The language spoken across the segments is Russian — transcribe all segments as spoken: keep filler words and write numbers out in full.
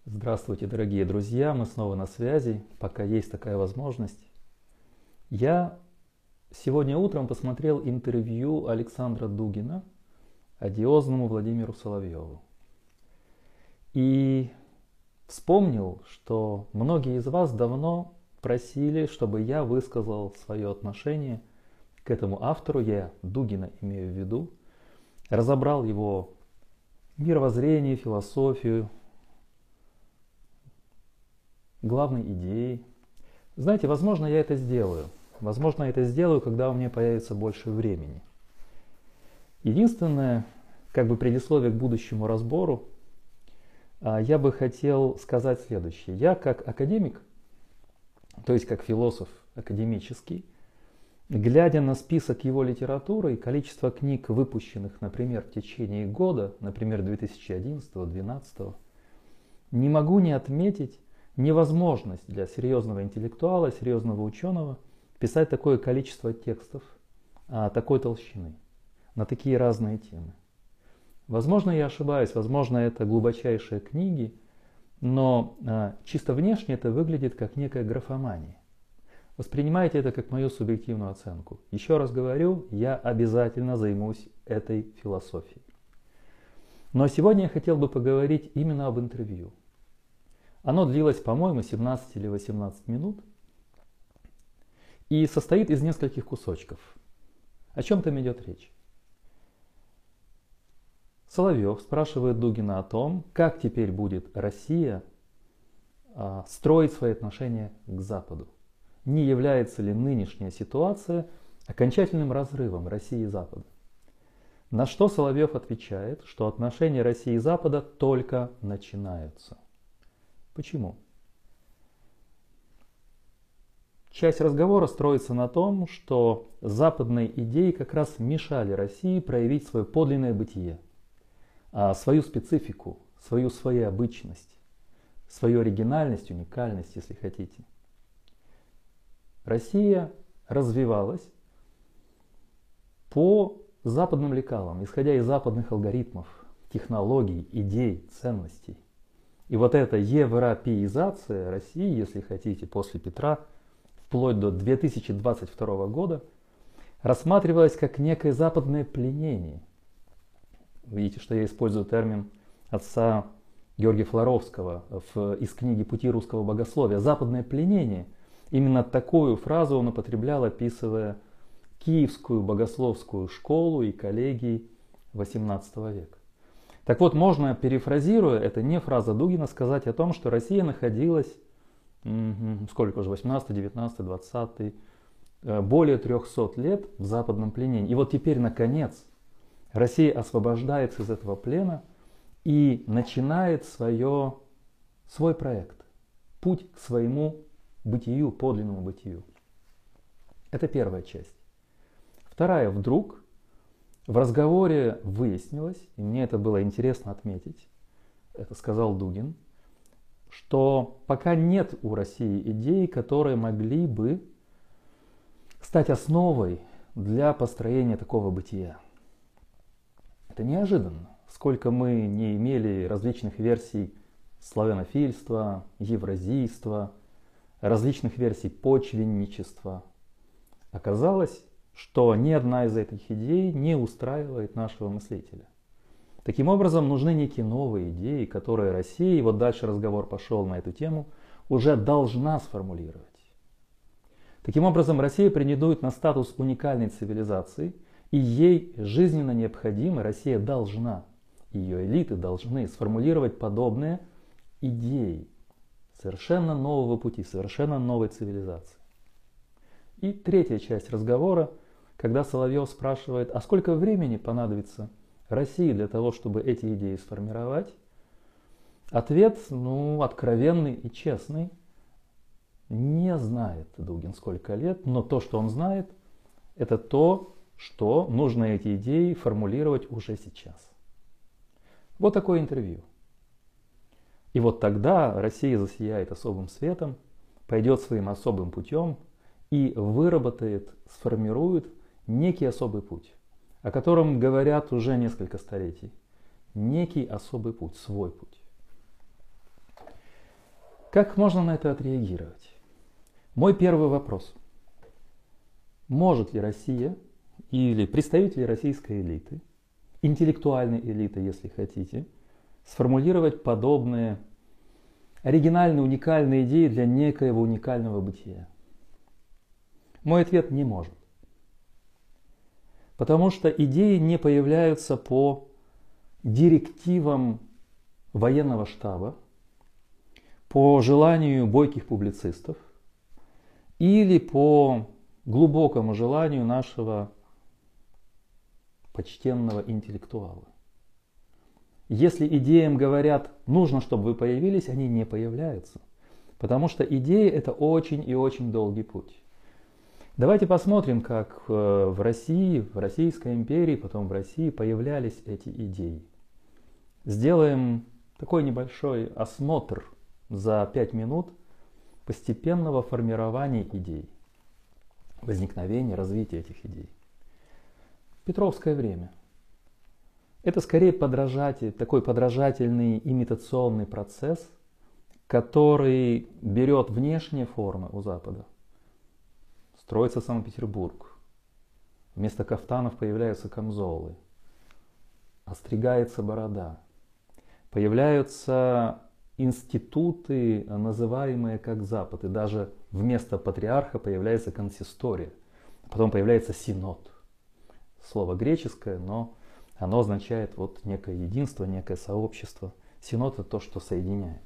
Здравствуйте, дорогие друзья! Мы снова на связи, пока есть такая возможность. Я сегодня утром посмотрел интервью Александра Дугина одиозному Владимиру Соловьеву. И вспомнил, что многие из вас давно просили, чтобы я высказал свое отношение к этому автору, я Дугина имею в виду, разобрал его мировоззрение, философию, главной идеей. Знаете, возможно, я это сделаю. Возможно, я это сделаю, когда у меня появится больше времени. Единственное, как бы предисловие к будущему разбору, я бы хотел сказать следующее. Я как академик, то есть как философ академический, глядя на список его литературы и количество книг, выпущенных, например, в течение года, например, две тысячи одиннадцатого — две тысячи двенадцатого, не могу не отметить невозможность для серьезного интеллектуала, серьезного ученого писать такое количество текстов такой толщины на такие разные темы. Возможно, я ошибаюсь, возможно, это глубочайшие книги, но чисто внешне это выглядит как некая графомания. Воспринимайте это как мою субъективную оценку. Еще раз говорю, я обязательно займусь этой философией. Но сегодня я хотел бы поговорить именно об интервью. Оно длилось, по-моему, семнадцать или восемнадцать минут и состоит из нескольких кусочков. О чем там идет речь? Соловьев спрашивает Дугина о том, как теперь будет Россия а, строить свои отношения к Западу. Не является ли нынешняя ситуация окончательным разрывом России и Запада? На что Соловьев отвечает, что отношения России и Запада только начинаются. Почему? Часть разговора строится на том, что западные идеи как раз мешали России проявить свое подлинное бытие, свою специфику, свою своеобычность, свою оригинальность, уникальность, если хотите. Россия развивалась по западным лекалам, исходя из западных алгоритмов, технологий, идей, ценностей. И вот эта европеизация России, если хотите, после Петра, вплоть до две тысячи двадцать второго года, рассматривалась как некое западное пленение. Видите, что я использую термин отца Георгия Флоровского в, из книги «Пути русского богословия». Западное пленение. Именно такую фразу он употреблял, описывая Киевскую богословскую школу и коллегии восемнадцатого века. Так вот, можно, перефразируя, это не фраза Дугина, сказать о том, что Россия находилась, сколько уже, восемнадцатый, девятнадцатый, двадцатый, более трехсот лет в западном пленении. И вот теперь, наконец, Россия освобождается из этого плена и начинает свое, свой проект, путь к своему бытию, подлинному бытию. Это первая часть. Вторая, вдруг в разговоре выяснилось, и мне это было интересно отметить, это сказал Дугин, что пока нет у России идей, которые могли бы стать основой для построения такого бытия. Это неожиданно. Сколько мы не имели различных версий славянофильства, евразийства, различных версий почвенничества, оказалось, что ни одна из этих идей не устраивает нашего мыслителя. Таким образом, нужны некие новые идеи, которые Россия, и вот дальше разговор пошел на эту тему, уже должна сформулировать. Таким образом, Россия претендует на статус уникальной цивилизации, и ей жизненно необходимо, Россия должна, ее элиты должны сформулировать подобные идеи совершенно нового пути, совершенно новой цивилизации. И третья часть разговора, когда Соловьев спрашивает, а сколько времени понадобится России для того, чтобы эти идеи сформировать, ответ, ну, откровенный и честный. Не знает Дугин, сколько лет, но то, что он знает, это то, что нужно эти идеи формулировать уже сейчас. Вот такое интервью. И вот тогда Россия засияет особым светом, пойдет своим особым путем и выработает, сформирует некий особый путь, о котором говорят уже несколько столетий. Некий особый путь, свой путь. Как можно на это отреагировать? Мой первый вопрос. Может ли Россия или представители российской элиты, интеллектуальной элиты, если хотите, сформулировать подобные оригинальные, уникальные идеи для некоего уникального бытия? Мой ответ – не может. Потому что идеи не появляются по директивам военного штаба, по желанию бойких публицистов или по глубокому желанию нашего почтенного интеллектуала. Если идеям говорят, нужно, чтобы вы появились, они не появляются. Потому что идеи – это очень и очень долгий путь. Давайте посмотрим, как в России, в Российской империи, потом в России появлялись эти идеи. Сделаем такой небольшой осмотр за пять минут постепенного формирования идей, возникновения, развития этих идей. Петровское время. Это скорее подражатель, такой подражательный имитационный процесс, который берет внешние формы у Запада. Строится Санкт-Петербург. Вместо кафтанов появляются камзолы. Остригается борода. Появляются институты, называемые как Запад. И даже вместо патриарха появляется консистория. Потом появляется синод. Слово греческое, но оно означает вот некое единство, некое сообщество. Синод – это то, что соединяет.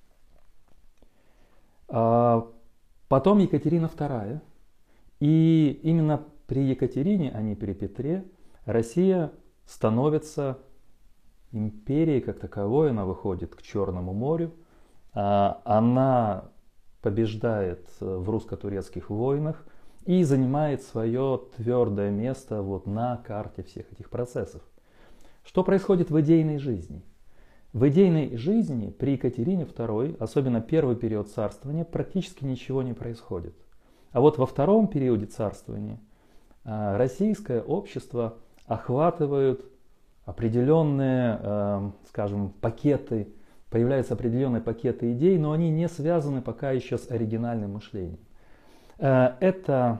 А потом Екатерина вторая. И именно при Екатерине, а не при Петре, Россия становится империей как таковой, она выходит к Черному морю, она побеждает в русско-турецких войнах и занимает свое твердое место вот на карте всех этих процессов. Что происходит в идейной жизни? В идейной жизни при Екатерине второй, особенно первый период царствования, практически ничего не происходит. А вот во втором периоде царствования российское общество охватывают определенные, скажем, пакеты, появляются определенные пакеты идей, но они не связаны пока еще с оригинальным мышлением. Это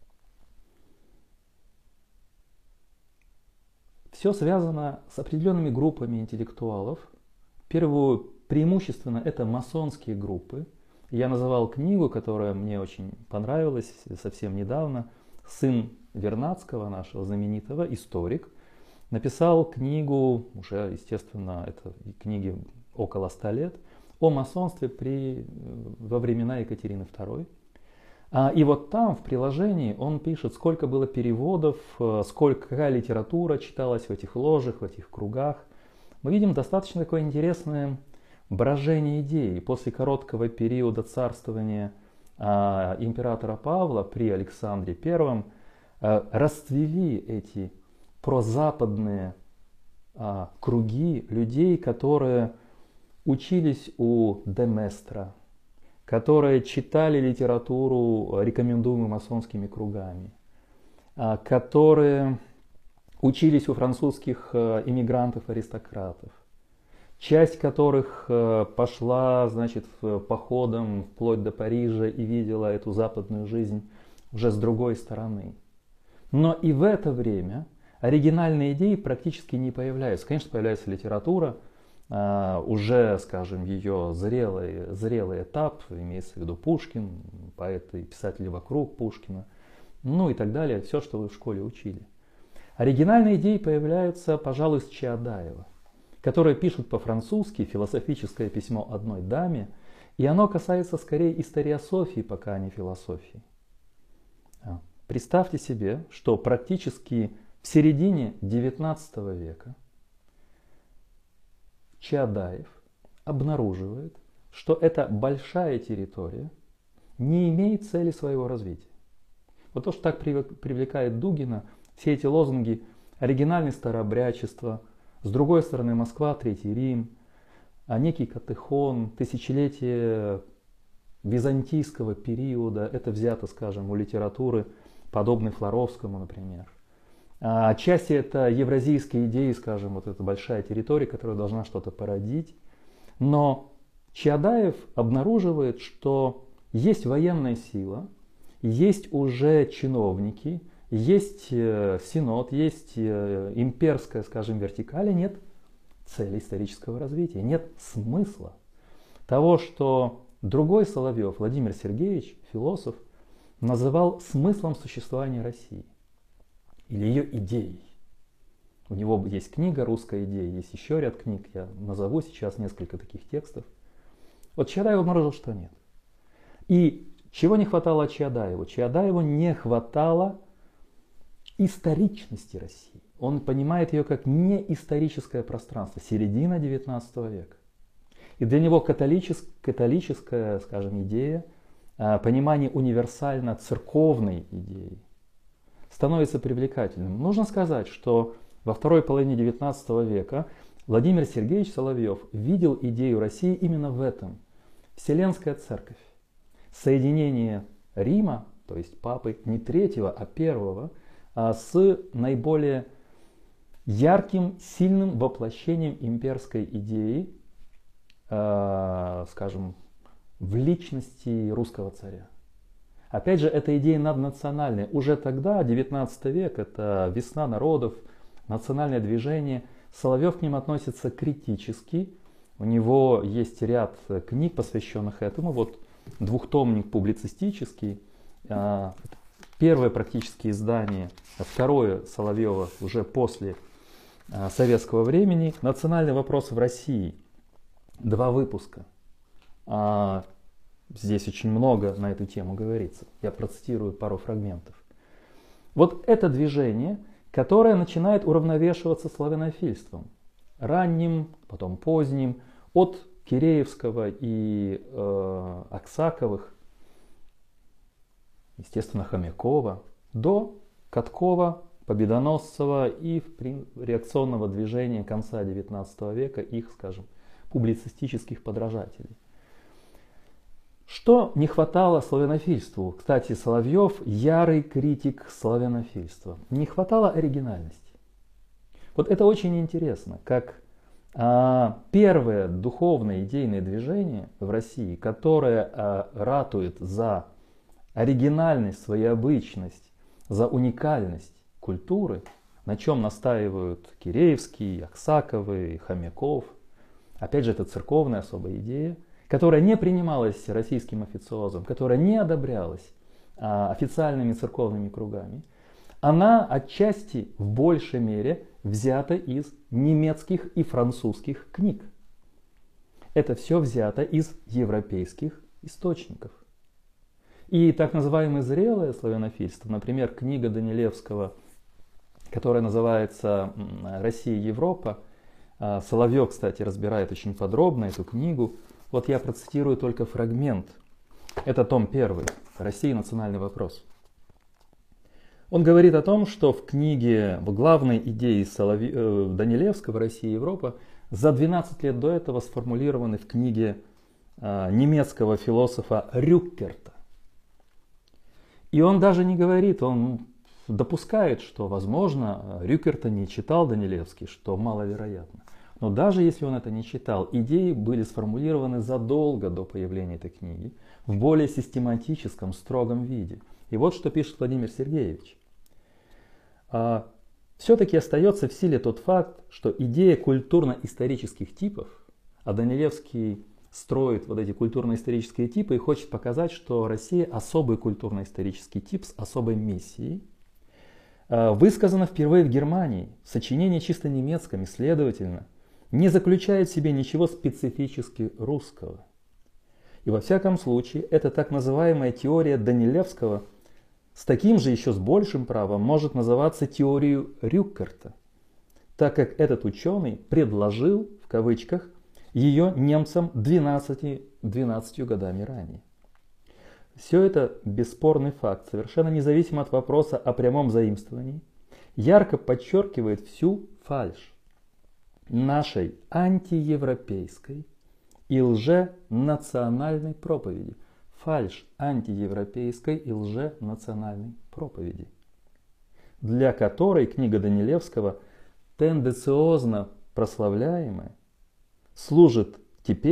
все связано с определенными группами интеллектуалов. Первую, преимущественно, это масонские группы. Я называл книгу, которая мне очень понравилась совсем недавно. Сын Вернадского, нашего знаменитого, историк, написал книгу, уже, естественно, это книги около ста лет, о масонстве при, во времена Екатерины второй. И вот там, в приложении, он пишет, сколько было переводов, сколько, какая литература читалась в этих ложах, в этих кругах. Мы видим достаточно такое интересное брожение идей. После короткого периода царствования а, императора Павла при Александре Первом а, расцвели эти прозападные а, круги людей, которые учились у Деместра, которые читали литературу, рекомендуемую масонскими кругами, а, которые учились у французских иммигрантов-аристократов, часть которых пошла, значит, походом вплоть до Парижа и видела эту западную жизнь уже с другой стороны. Но и в это время оригинальные идеи практически не появляются. Конечно, появляется литература, уже, скажем, ее зрелый, зрелый этап, имеется в виду Пушкин, поэты и писатели вокруг Пушкина, ну и так далее, все, что вы в школе учили. Оригинальные идеи появляются, пожалуй, с Чаадаева, которые пишут по-французски философическое письмо одной даме, и оно касается скорее историософии, пока не философии. Представьте себе, что практически в середине девятнадцатого века Чаадаев обнаруживает, что эта большая территория не имеет цели своего развития. Вот то, что так привлекает Дугина, все эти лозунги оригинальное старообрядчество, с другой стороны Москва, Третий Рим, а некий Катехон, тысячелетие византийского периода, это взято, скажем, у литературы, подобной Флоровскому, например. А отчасти это евразийские идеи, скажем, вот эта большая территория, которая должна что-то породить. Но Чаадаев обнаруживает, что есть военная сила, есть уже чиновники, есть синод, есть имперская, скажем, вертикаль, нет цели исторического развития, нет смысла того, что другой Соловьев, Владимир Сергеевич, философ, называл смыслом существования России или ее идеей. У него есть книга «Русская идея», есть еще ряд книг, я назову сейчас несколько таких текстов. Вот Чаадаев обнаружил, что нет. И чего не хватало Чаадаеву? Чаадаеву не хватало историчности России. Он понимает ее как неисторическое пространство, середина девятнадцатого века. И для него католическая, католическая, скажем, идея, понимание универсально церковной идеи становится привлекательным. Нужно сказать, что во второй половине девятнадцатого века Владимир Сергеевич Соловьев видел идею России именно в этом. Вселенская церковь. Соединение Рима, то есть папы не третьего, а первого, с наиболее ярким, сильным воплощением имперской идеи, скажем, в личности русского царя. Опять же, эта идея наднациональная. Уже тогда, девятнадцатый век, это весна народов, национальное движение. Соловьев к ним относится критически. У него есть ряд книг, посвященных этому. Вот двухтомник публицистический. Первое практически издание, второе Соловьева уже после советского времени. «Национальный вопрос в России». Два выпуска. Здесь очень много на эту тему говорится. Я процитирую пару фрагментов. Вот это движение, которое начинает уравновешиваться славянофильством. Ранним, потом поздним, от Киреевского и э, Аксаковых, естественно, Хомякова, до Каткова, Победоносцева и реакционного движения конца девятнадцатого века, их, скажем, публицистических подражателей. Что не хватало славянофильству? Кстати, Соловьев ярый критик славянофильства. Не хватало оригинальности. Вот это очень интересно, как а, первое духовное идейное движение в России, которое а, ратует за оригинальность, своеобычность, за уникальность культуры, на чем настаивают Киреевский, Аксаковы, Хомяков. Опять же, это церковная особая идея, которая не принималась российским официозом, которая не одобрялась а, официальными церковными кругами, она отчасти в большей мере взята из немецких и французских книг. Это все взято из европейских источников. И так называемое зрелое славянофильство, например, книга Данилевского, которая называется «Россия и Европа», Соловьев, кстати, разбирает очень подробно эту книгу. Вот я процитирую только фрагмент. Это том первый. «Россия. Национальный вопрос». Он говорит о том, что в книге, в главной идее Соловь... э, Данилевского «Россия и Европа» за двенадцать лет до этого сформулированы в книге э, немецкого философа Рюккерта. И он даже не говорит, он допускает, что, возможно, Рюккерта не читал Данилевский, что маловероятно. Но даже если он это не читал, идеи были сформулированы задолго до появления этой книги, в более систематическом, строгом виде. И вот что пишет Владимир Сергеевич. А, все-таки остается в силе тот факт, что идея культурно-исторических типов, а Данилевский строит вот эти культурно-исторические типы и хочет показать, что Россия особый культурно-исторический тип с особой миссией, высказана впервые в Германии, в сочинении чисто немецком, и, следовательно, не заключает в себе ничего специфически русского. И во всяком случае, эта так называемая теория Данилевского с таким же, еще с большим правом, может называться теорией Рюккерта, так как этот ученый предложил, в кавычках, ее немцам двенадцатью, двенадцатью годами ранее. Все это бесспорный факт, совершенно независимо от вопроса о прямом заимствовании, ярко подчеркивает всю фальшь нашей антиевропейской и лженациональной проповеди. Фальшь антиевропейской и лженациональной проповеди, для которой книга Данилевского, тенденциозно прославляемая, служит теперь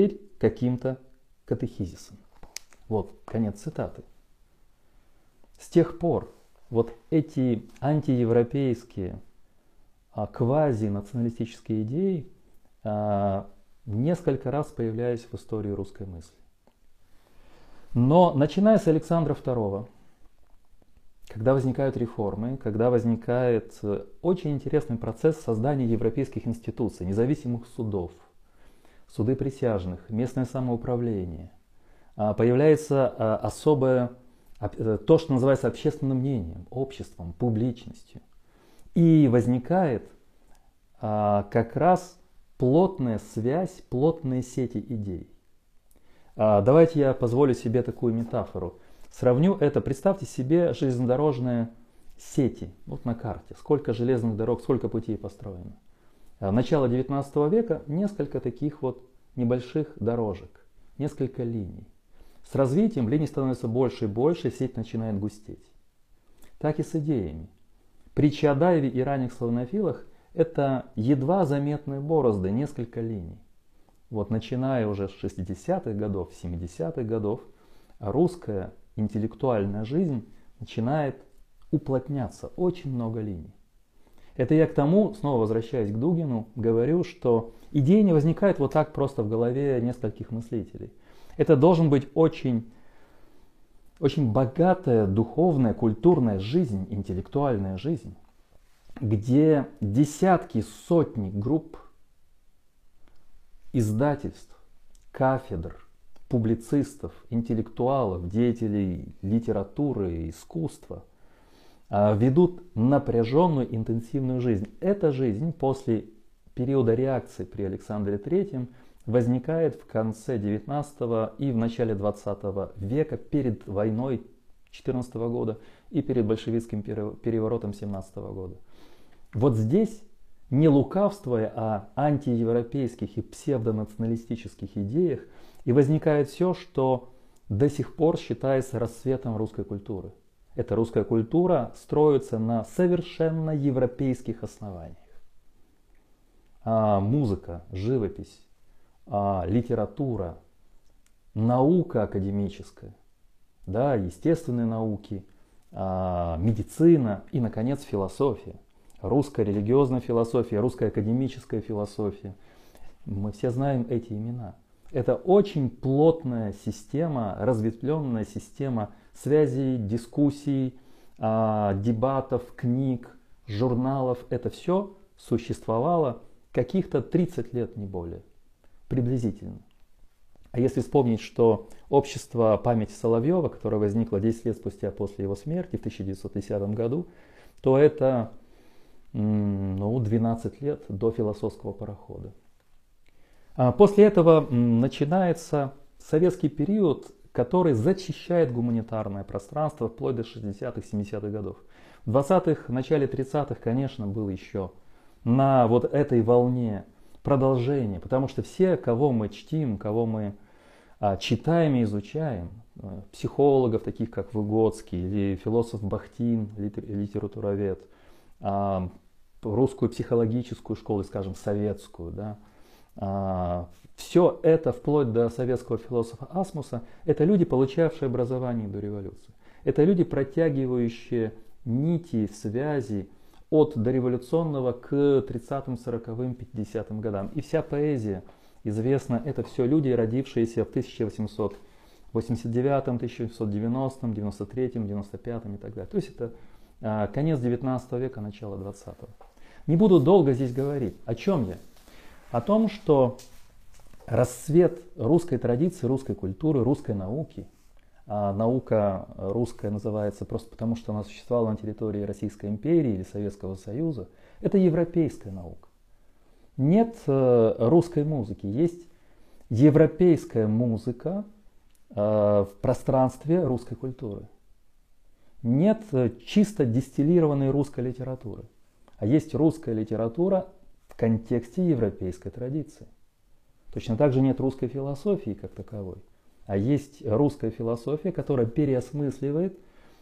каким-то катехизисом. Вот конец цитаты. С тех пор вот эти антиевропейские, а, квази-националистические идеи а, несколько раз появлялись в истории русской мысли. Но начиная с Александра второго, когда возникают реформы, когда возникает очень интересный процесс создания европейских институций, независимых судов, суды присяжных, местное самоуправление, появляется особое, то, что называется общественным мнением, обществом, публичностью. И возникает как раз плотная связь, плотные сети идей. Давайте я позволю себе такую метафору. Сравню это, представьте себе железнодорожные сети, вот на карте, сколько железных дорог, сколько путей построено. Начало девятнадцатого века несколько таких вот небольших дорожек, несколько линий. С развитием линий становится больше и больше, сеть начинает густеть. Так и с идеями. При Чаадаеве и ранних славянофилах это едва заметные борозды, несколько линий. Вот начиная уже с шестидесятых годов, семидесятых годов, русская интеллектуальная жизнь начинает уплотняться, очень много линий. Это я к тому, снова возвращаясь к Дугину, говорю, что идеи не возникают вот так просто в голове нескольких мыслителей. Это должен быть очень, очень богатая духовная, культурная жизнь, интеллектуальная жизнь, где десятки, сотни групп, издательств, кафедр, публицистов, интеллектуалов, деятелей литературы и искусства ведут напряженную, интенсивную жизнь. Эта жизнь после периода реакции при Александре третьем возникает в конце девятнадцатого и в начале двадцатого века, перед войной четырнадцатого года и перед большевистским переворотом семнадцатого года. Вот здесь, не лукавствуя о антиевропейских и псевдонационалистических идеях, и возникает все, что до сих пор считается расцветом русской культуры. Эта русская культура строится на совершенно европейских основаниях. А музыка, живопись, а литература, наука академическая, да, естественные науки, а медицина и, наконец, философия. Русская религиозная философия, русская академическая философия. Мы все знаем эти имена. Это очень плотная система, разветвленная система связей, дискуссий, дебатов, книг, журналов. Это все существовало каких-то тридцать лет, не более, приблизительно. А если вспомнить, что общество памяти Соловьева, которое возникло десять лет спустя после его смерти в тысяча девятьсот десятом году, то это ну, двенадцать лет до философского парохода. После этого начинается советский период, который зачищает гуманитарное пространство вплоть до шестидесятых-семидесятых годов. В двадцатых, начале тридцатых, конечно, был еще на вот этой волне продолжение, потому что все, кого мы чтим, кого мы а, читаем и изучаем, психологов, таких как Выгодский, или философ Бахтин, литературовед, а, русскую психологическую школу, скажем, советскую, да, а, все это, вплоть до советского философа Асмуса, это люди, получавшие образование до революции. Это люди, протягивающие нити, связи от дореволюционного к тридцатым, сороковым, пятидесятым годам. И вся поэзия известна, это все люди, родившиеся в тысяча восемьсот восемьдесят девятом, тысяча восемьсот девяностом, девяносто третьем, девяносто пятом и так далее. То есть это а, конец девятнадцатого века, начало двадцатого. Не буду долго здесь говорить. О чем я? О том, что расцвет русской традиции, русской культуры, русской науки, а наука русская называется просто потому, что она существовала на территории Российской империи или Советского Союза, это европейская наука. Нет э, русской музыки, есть европейская музыка э, в пространстве русской культуры. Нет э, чисто дистиллированной русской литературы, а есть русская литература в контексте европейской традиции. Точно так же нет русской философии как таковой, а есть русская философия, которая переосмысливает,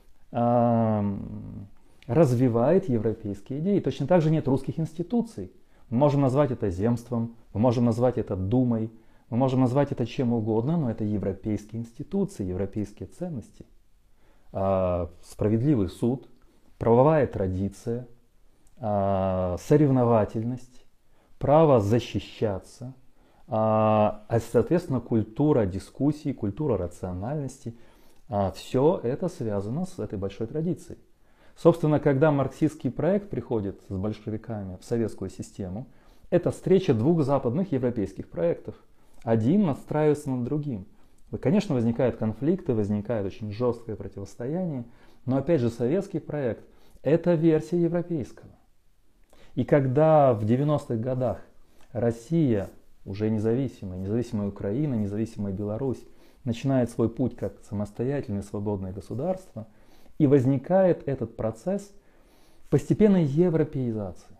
э, развивает европейские идеи. Точно так же нет русских институций. Мы можем назвать это земством, мы можем назвать это думой, Мы можем назвать это чем угодно, но это европейские институции, европейские ценности. Справедливый суд, правовая традиция, соревновательность, право защищаться, а, соответственно, культура дискуссии, культура рациональности. Все это связано с этой большой традицией. Собственно, когда марксистский проект приходит с большевиками в советскую систему, это встреча двух западных европейских проектов. Один надстраивается над другим. Конечно, возникают конфликты, возникает очень жесткое противостояние, но опять же советский проект – это версия европейского. И когда в девяностых годах Россия, уже независимая, независимая Украина, независимая Беларусь, начинает свой путь как самостоятельное свободное государство, и возникает этот процесс постепенной европеизации.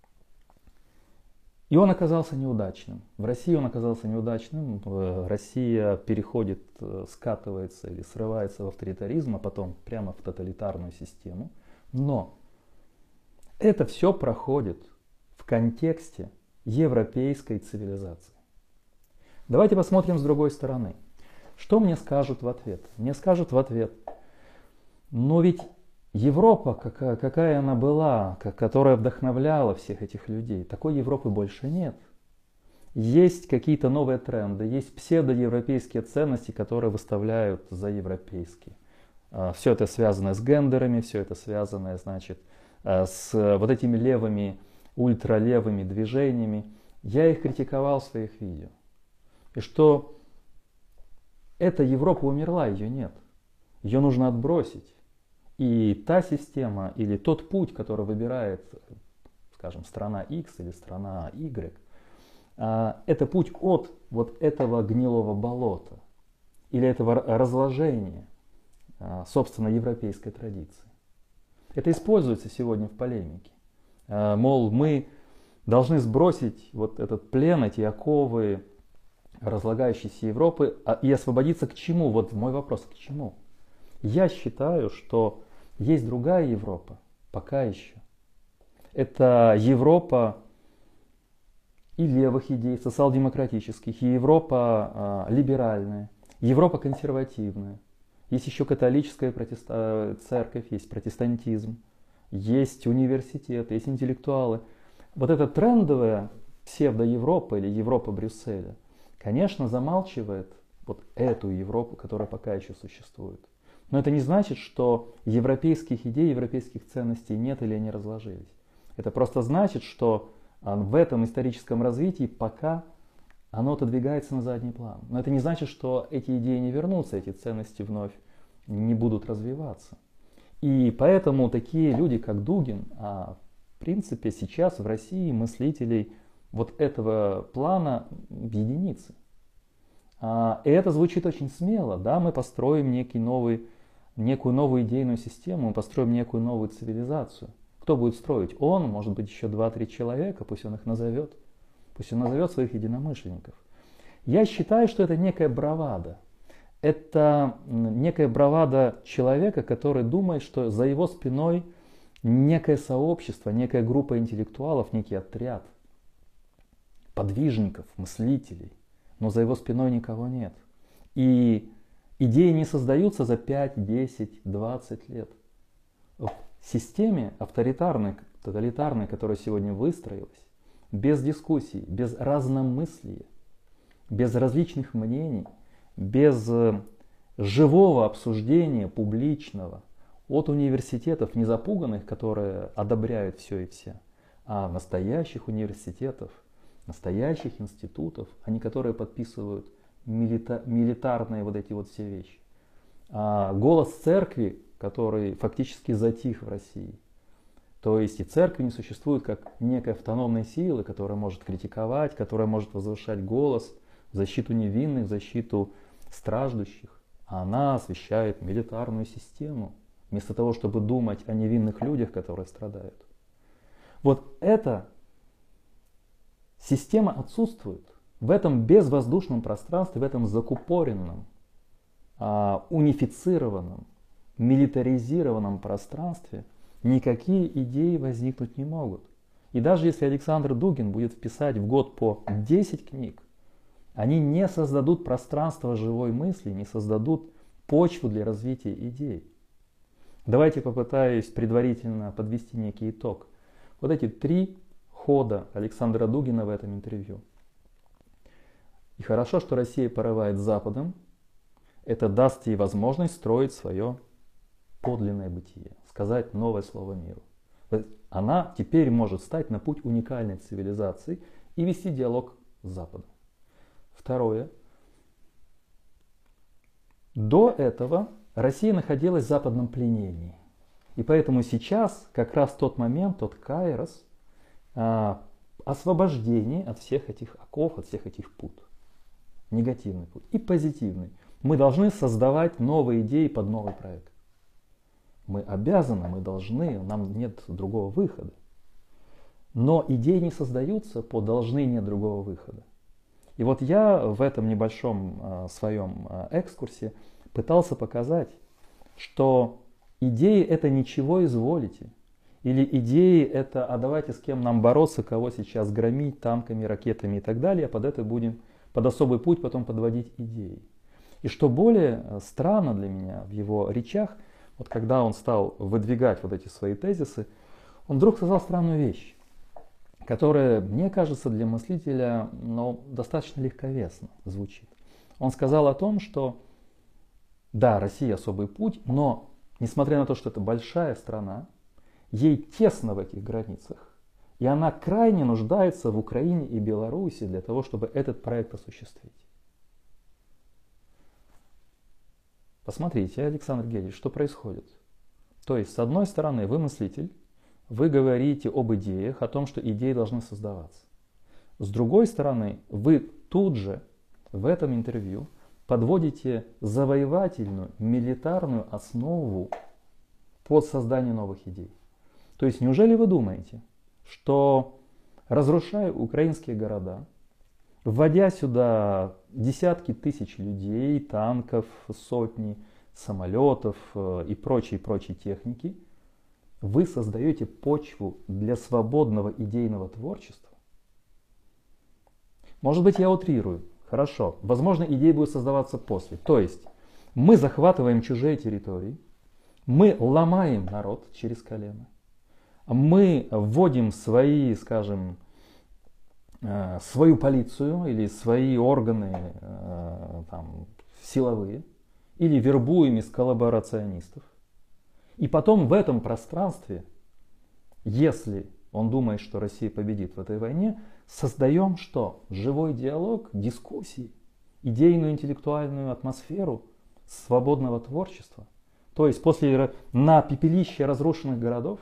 И он оказался неудачным. В России он оказался неудачным. Россия переходит, скатывается или срывается в авторитаризм, а потом прямо в тоталитарную систему. Но это все проходит в контексте европейской цивилизации. Давайте посмотрим с другой стороны. Что мне скажут в ответ? Мне скажут в ответ: но ведь Европа, какая, какая она была, которая вдохновляла всех этих людей, такой Европы больше нет. Есть какие-то новые тренды, есть псевдоевропейские ценности, которые выставляют за европейские. Все это связано с гендерами, все это связано, значит, с вот этими левыми, ультралевыми движениями. Я их критиковал в своих видео. И что эта Европа умерла, ее нет. Ее нужно отбросить. И та система или тот путь, который выбирает, скажем, страна X или страна Y, это путь от вот этого гнилого болота или этого разложения, собственно, европейской традиции. Это используется сегодня в полемике. Мол, мы должны сбросить вот этот плен, эти оковы разлагающейся Европы и освободиться к чему? Вот мой вопрос, к чему? Я считаю, что есть другая Европа, пока еще. Это Европа и левых идей, социал-демократических, и Европа э, либеральная, Европа консервативная. Есть еще католическая протеста... церковь, есть протестантизм, есть университеты, есть интеллектуалы. Вот эта трендовая псевдо-Европа или Европа Брюсселя, конечно, замалчивает вот эту Европу, которая пока еще существует. Но это не значит, что европейских идей, европейских ценностей нет или они разложились. Это просто значит, что в этом историческом развитии пока оно отодвигается на задний план. Но это не значит, что эти идеи не вернутся, эти ценности вновь не будут развиваться. И поэтому такие люди, как Дугин, а в принципе сейчас в России мыслителей вот этого плана единицы. И это звучит очень смело. Да, мы построим некий новый, некую новую идейную систему, мы построим некую новую цивилизацию. Кто будет строить? Он, может быть, еще два-три человека, пусть он их назовет. Пусть он назовет своих единомышленников. Я считаю, что это некая бравада. Это некая бравада человека, который думает, что за его спиной некое сообщество, некая группа интеллектуалов, некий отряд подвижников, мыслителей. Но за его спиной никого нет. И идеи не создаются за пять, десять, двадцать лет. В системе авторитарной, тоталитарной, которая сегодня выстроилась, без дискуссий, без разномыслия, без различных мнений, без живого обсуждения публичного от университетов, не запуганных, которые одобряют все и вся, а настоящих университетов, настоящих институтов, а не которые подписывают милита, милитарные вот эти вот все вещи. А голос церкви, который фактически затих в России. То есть и церковь не существует как некой автономной силы, которая может критиковать, которая может возвышать голос в защиту невинных, в защиту страждущих. А она освещает милитарную систему, вместо того, чтобы думать о невинных людях, которые страдают. Вот эта система отсутствует. В этом безвоздушном пространстве, в этом закупоренном, унифицированном, милитаризированном пространстве никакие идеи возникнуть не могут. И даже если Александр Дугин будет писать в год по десять книг, Они не создадут пространство живой мысли, не создадут почву для развития идей. Давайте попытаюсь предварительно подвести некий итог. Вот эти три хода Александра Дугина в этом интервью. И хорошо, что Россия порывает с Западом. Это даст ей возможность строить свое подлинное бытие, сказать новое слово миру. Она теперь может стать на путь уникальной цивилизации и вести диалог с Западом. Второе. До этого Россия находилась в западном пленении. И поэтому сейчас как раз тот момент, тот кайрос, а, освобождения от всех этих оков, от всех этих пут. Негативный путь и позитивный. Мы должны создавать новые идеи под новый проект. Мы обязаны, мы должны, нам нет другого выхода. Но идеи не создаются по должны, нет другого выхода. И вот я в этом небольшом а, своем а, экскурсе пытался показать, что идеи это ничего изволите. Или идеи это, а давайте с кем нам бороться, кого сейчас громить танками, ракетами и так далее, а под это будем под особый путь потом подводить идеи. И что более странно для меня в его речах, вот когда он стал выдвигать вот эти свои тезисы, он вдруг сказал странную вещь, которая, мне кажется, для мыслителя ну, достаточно легковесно звучит. Он сказал о том, что да, Россия особый путь, но несмотря на то, что это большая страна, ей тесно в этих границах, и она крайне нуждается в Украине и Беларуси для того, чтобы этот проект осуществить. Посмотрите, Александр Герич, что происходит. То есть, с одной стороны, вы мыслитель, вы говорите об идеях, о том, что идеи должны создаваться. С другой стороны, вы тут же в этом интервью подводите завоевательную, милитарную основу под создание новых идей. То есть, неужели вы думаете, что разрушая украинские города, вводя сюда десятки тысяч людей, танков, сотни самолетов и прочей-прочей техники, вы создаете почву для свободного идейного творчества? Может быть, я утрирую. Хорошо. Возможно, идеи будут создаваться после. То есть, мы захватываем чужие территории, мы ломаем народ через колено, мы вводим свои, скажем, свою полицию или свои органы там, силовые, или вербуем из коллаборационистов. И потом в этом пространстве, если он думает, что Россия победит в этой войне, создаем что? Живой диалог, дискуссии, идейную интеллектуальную атмосферу свободного творчества. То есть после, на пепелище разрушенных городов,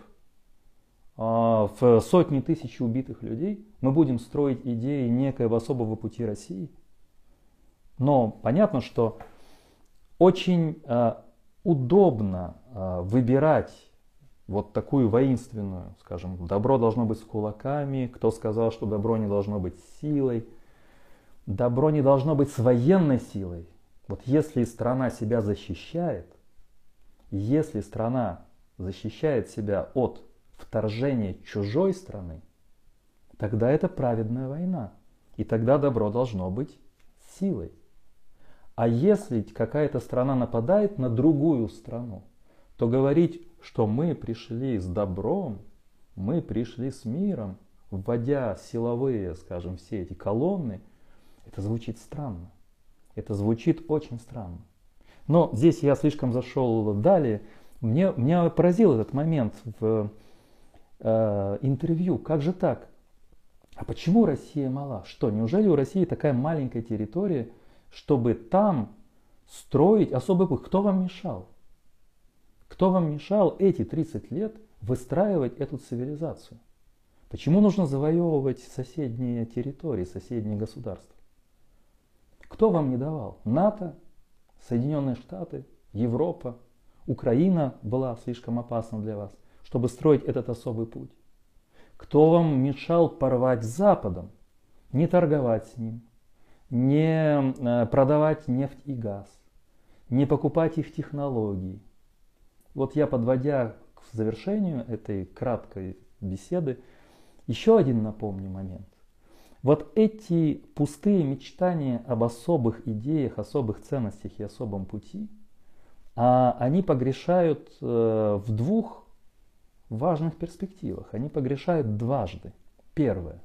в сотни тысяч убитых людей мы будем строить идеи некоего особого пути России. Но понятно, что очень э, удобно э, выбирать вот такую воинственную, скажем, добро должно быть с кулаками, кто сказал, что добро не должно быть силой, добро не должно быть с военной силой. Вот если страна себя защищает, если страна защищает себя от вторжение чужой страны, тогда это праведная война. И тогда добро должно быть силой. А если какая-то страна нападает на другую страну, то говорить, что мы пришли с добром, мы пришли с миром, вводя силовые, скажем, все эти колонны, это звучит странно. Это звучит очень странно. Но здесь я слишком зашел далее. Мне, меня поразил этот момент в интервью. Как же так? А почему Россия мала? Что, неужели у России такая маленькая территория, чтобы там строить особый путь? Кто вам мешал? Кто вам мешал эти тридцать лет выстраивать эту цивилизацию? Почему нужно завоевывать соседние территории, соседние государства? Кто вам не давал? НАТО, Соединенные Штаты, Европа, Украина была слишком опасна для вас, чтобы строить этот особый путь. Кто вам мешал порвать с Западом, не торговать с ним, не продавать нефть и газ, не покупать их технологии? Вот я, подводя к завершению этой краткой беседы, еще один напомню момент. Вот эти пустые мечтания об особых идеях, особых ценностях и особом пути, а они погрешают в двух важных перспективах. Они погрешают дважды. Первое.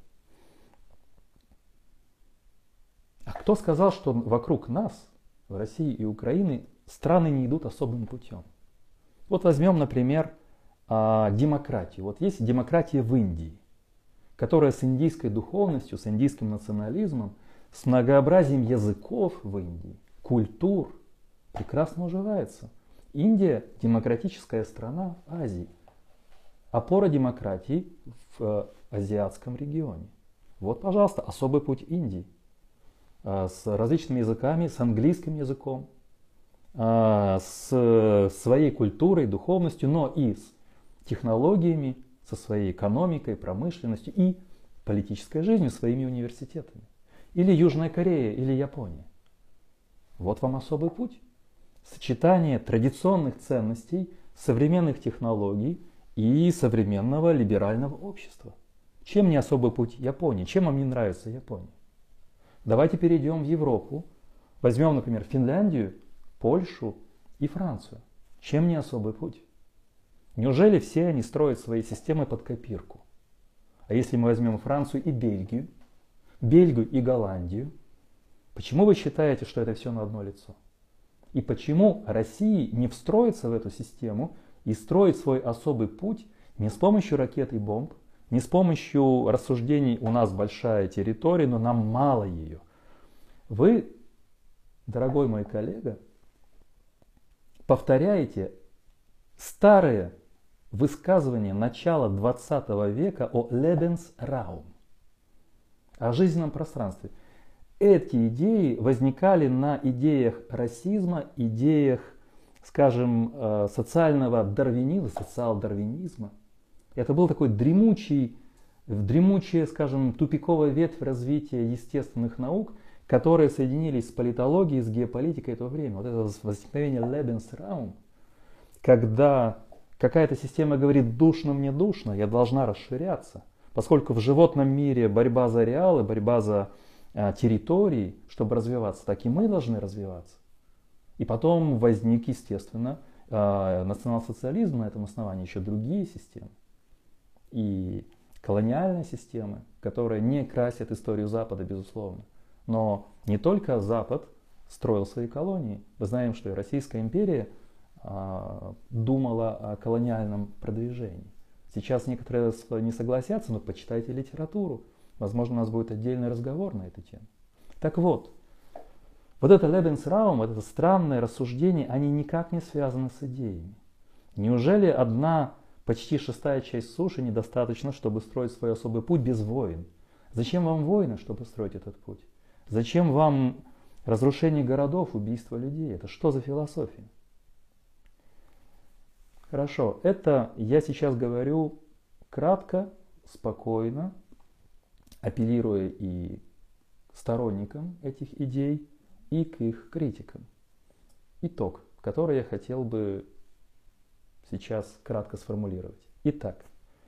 А кто сказал, что вокруг нас, в России и Украины, страны не идут особым путем? Вот возьмем, например, демократию. Вот есть демократия в Индии, которая с индийской духовностью, с индийским национализмом, с многообразием языков в Индии, культур, прекрасно уживается. Индия – демократическая страна в Азии. Опора демократии в азиатском регионе. Вот, пожалуйста, особый путь Индии. С различными языками, с английским языком, с своей культурой, духовностью, но и с технологиями, со своей экономикой, промышленностью и политической жизнью, своими университетами. Или Южная Корея, или Япония. Вот вам особый путь. Сочетание традиционных ценностей, современных технологий и современного либерального общества. Чем не особый путь Японии? Чем вам не нравится Япония? Давайте перейдем в Европу. Возьмем, например, Финляндию, Польшу и Францию. Чем не особый путь? Неужели все они строят свои системы под копирку? А если мы возьмем Францию и Бельгию, Бельгию и Голландию, почему вы считаете, что это все на одно лицо? И почему России не встроиться в эту систему и строить свой особый путь не с помощью ракет и бомб, не с помощью рассуждений «у нас большая территория, но нам мало ее». Вы, дорогой мой коллега, повторяете старые высказывания начала двадцатого века о Lebensraum, о жизненном пространстве. Эти идеи возникали на идеях расизма, идеях, скажем, социального дарвинизма, социал-дарвинизма. Это был такой дремучий, дремучая, скажем, тупиковая ветвь развития естественных наук, которые соединились с политологией, с геополитикой этого времени. Вот это возникновение Lebensraum, когда какая-то система говорит «душно мне душно, я должна расширяться», поскольку в животном мире борьба за ареалы, борьба за а, территории, чтобы развиваться, так и мы должны развиваться. И потом возник, естественно, а, национал-социализм, на этом основании еще другие системы. И колониальные системы, которые не красят историю Запада, безусловно. Но не только Запад строил свои колонии. Мы знаем, что и Российская империя а, думала о колониальном продвижении. Сейчас некоторые не согласятся, но почитайте литературу. Возможно, у нас будет отдельный разговор на эту тему. Так вот, вот это Lebensraum, вот это странное рассуждение, они никак не связаны с идеями. Неужели одна почти шестая часть суши недостаточно, чтобы строить свой особый путь без войн? Зачем вам войны, чтобы строить этот путь? Зачем вам разрушение городов, убийство людей? Это что за философия? Хорошо, это я сейчас говорю кратко, спокойно, апеллируя и к сторонникам этих идей, и к их критикам. Итог, который я хотел бы сейчас кратко сформулировать. Итак,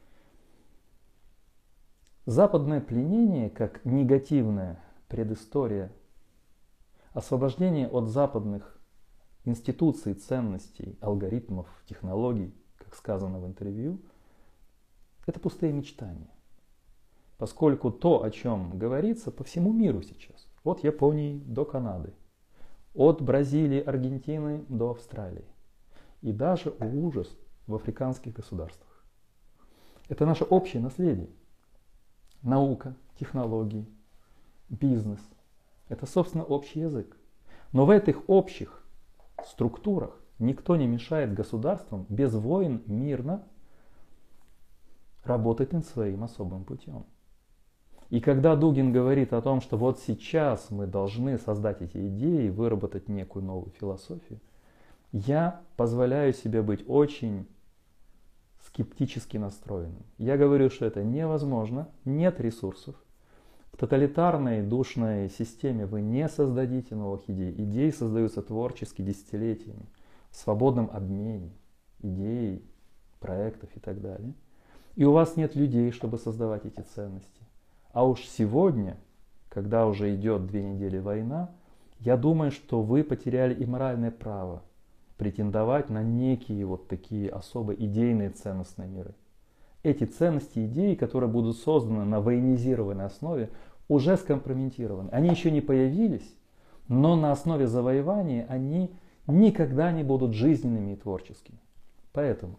западное пленение как негативная предыстория, освобождение от западных институций, ценностей, алгоритмов, технологий, как сказано в интервью, это пустые мечтания. Поскольку то, о чем говорится по всему миру сейчас, от Японии до Канады, от Бразилии, Аргентины до Австралии, и даже, о ужас, в африканских государствах. Это наше общее наследие. Наука, технологии, бизнес. Это, собственно, общий язык. Но в этих общих структурах никто не мешает государствам без войн мирно работать над своим особым путем. И когда Дугин говорит о том, что вот сейчас мы должны создать эти идеи, выработать некую новую философию, я позволяю себе быть очень скептически настроенным. Я говорю, что это невозможно, нет ресурсов. В тоталитарной душной системе вы не создадите новых идей. Идеи создаются творчески десятилетиями, в свободном обмене идей, проектов и так далее. И у вас нет людей, чтобы создавать эти ценности. А уж сегодня, когда уже идет две недели война, я думаю, что вы потеряли и моральное право претендовать на некие вот такие особо идейные ценностные миры. Эти ценности и идеи, которые будут созданы на военизированной основе, уже скомпрометированы. Они еще не появились, но на основе завоевания они никогда не будут жизненными и творческими. Поэтому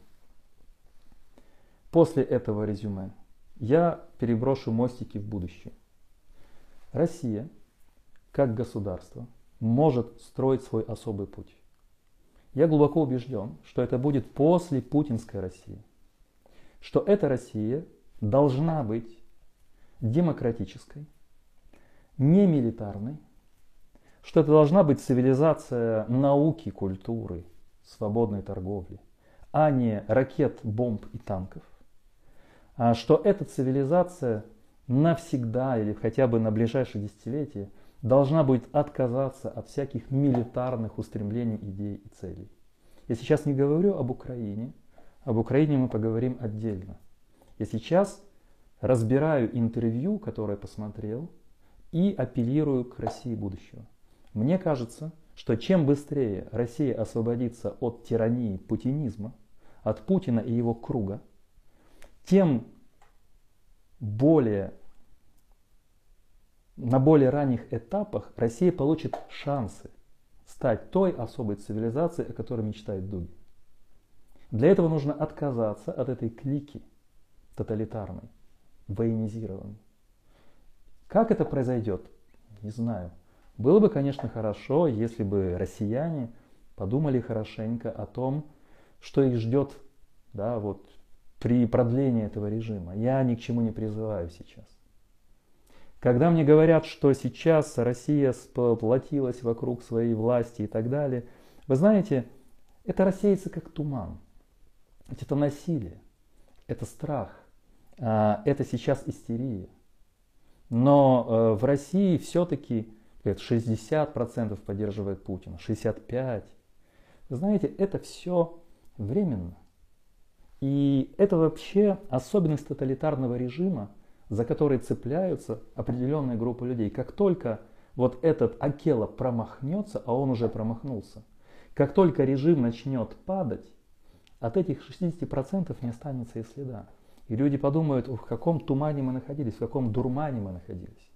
после этого резюме я переброшу мостики в будущее. Россия, как государство, может строить свой особый путь. Я глубоко убежден, что это будет после путинской России. Что эта Россия должна быть демократической, не милитарной, что это должна быть цивилизация науки, культуры, свободной торговли, а не ракет, бомб и танков. А что эта цивилизация навсегда или хотя бы на ближайшие десятилетия должна будет отказаться от всяких милитарных устремлений, идей и целей. Я сейчас не говорю об Украине, об Украине мы поговорим отдельно. Я сейчас разбираю интервью, которое посмотрел, и апеллирую к России будущего. Мне кажется, что чем быстрее Россия освободится от тирании путинизма, от Путина и его круга, тем более, на более ранних этапах Россия получит шансы стать той особой цивилизацией, о которой мечтает Дугин. Для этого нужно отказаться от этой клики тоталитарной, военизированной. Как это произойдет? Не знаю. Было бы, конечно, хорошо, если бы россияне подумали хорошенько о том, что их ждет, да, вот, при продлении этого режима. Я ни к чему не призываю сейчас. Когда мне говорят, что сейчас Россия сплотилась вокруг своей власти и так далее, вы знаете, это рассеется как туман. Ведь это насилие, это страх, это сейчас истерия. Но в России все-таки шестьдесят процентов поддерживает Путина, шестьдесят пять процентов. Вы знаете, это все временно. И это вообще особенность тоталитарного режима, за который цепляются определенные группы людей. Как только вот этот Акела промахнется, а он уже промахнулся, как только режим начнет падать, от этих шестидесяти процентов не останется и следа. И люди подумают, в каком тумане мы находились, в каком дурмане мы находились.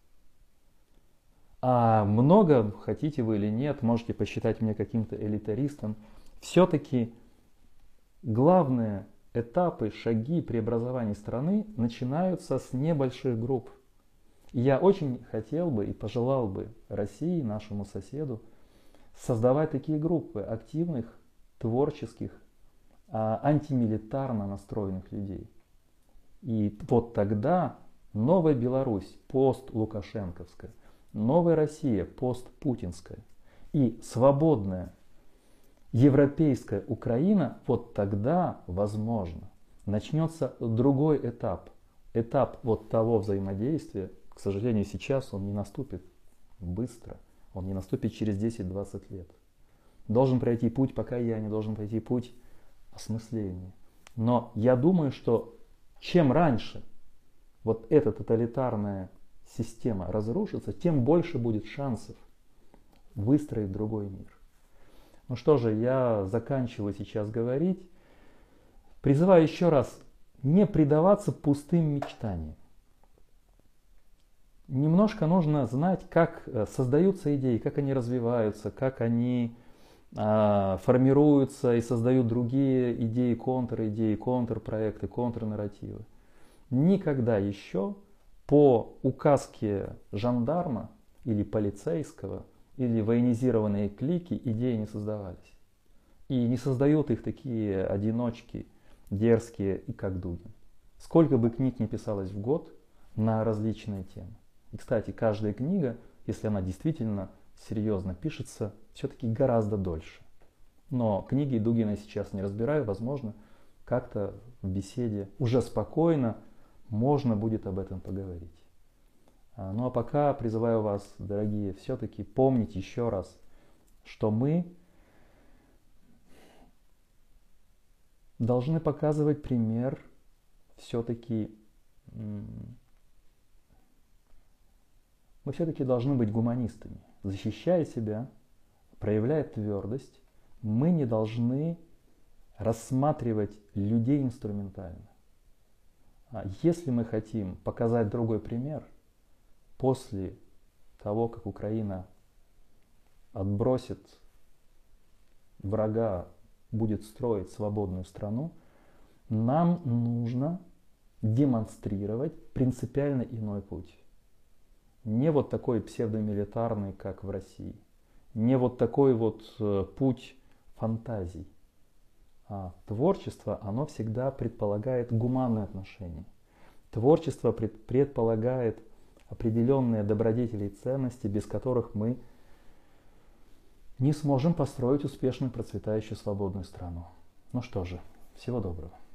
А много, хотите вы или нет, можете посчитать меня каким-то элитаристом, все-таки главные этапы, шаги преобразования страны начинаются с небольших групп. И я очень хотел бы и пожелал бы России, нашему соседу, создавать такие группы активных, творческих, антимилитарно настроенных людей. И вот тогда новая Беларусь, пост-лукашенковская, новая Россия, постпутинская и свободная европейская Украина, вот тогда, возможно, начнется другой этап. Этап вот того взаимодействия, к сожалению, сейчас он не наступит быстро, он не наступит через десять-двадцать лет. Должен пройти путь покаяния, должен пройти путь осмысления. Но я думаю, что чем раньше вот эта тоталитарная система разрушится, тем больше будет шансов выстроить другой мир. Ну что же, я заканчиваю сейчас говорить. Призываю еще раз не предаваться пустым мечтаниям. Немножко нужно знать, как создаются идеи, как они развиваются, как они а, формируются и создают другие идеи, контр-идеи, контрпроекты, контрнарративы. Никогда еще по указке жандарма или полицейского или военизированные клики идеи не создавались. И не создают их такие одиночки, дерзкие и как Дугин. Сколько бы книг не писалось в год на различные темы. И, кстати, каждая книга, если она действительно серьезно пишется, все-таки гораздо дольше. Но книги Дугина я сейчас не разбираю, возможно, как-то в беседе уже спокойно можно будет об этом поговорить. Ну а пока призываю вас, дорогие, все-таки помнить еще раз, что мы должны показывать пример все-таки Мы все-таки должны быть гуманистами. Защищая себя, проявляя твердость, мы не должны рассматривать людей инструментально. А если мы хотим показать другой пример, после того, как Украина отбросит врага, будет строить свободную страну, нам нужно демонстрировать принципиально иной путь. Не вот такой псевдомилитарный, как в России. Не вот такой вот э, путь фантазий. А творчество, оно всегда предполагает гуманные отношения. Творчество пред, предполагает определенные добродетели и ценности, без которых мы не сможем построить успешную, процветающую, свободную страну. Ну что же, всего доброго.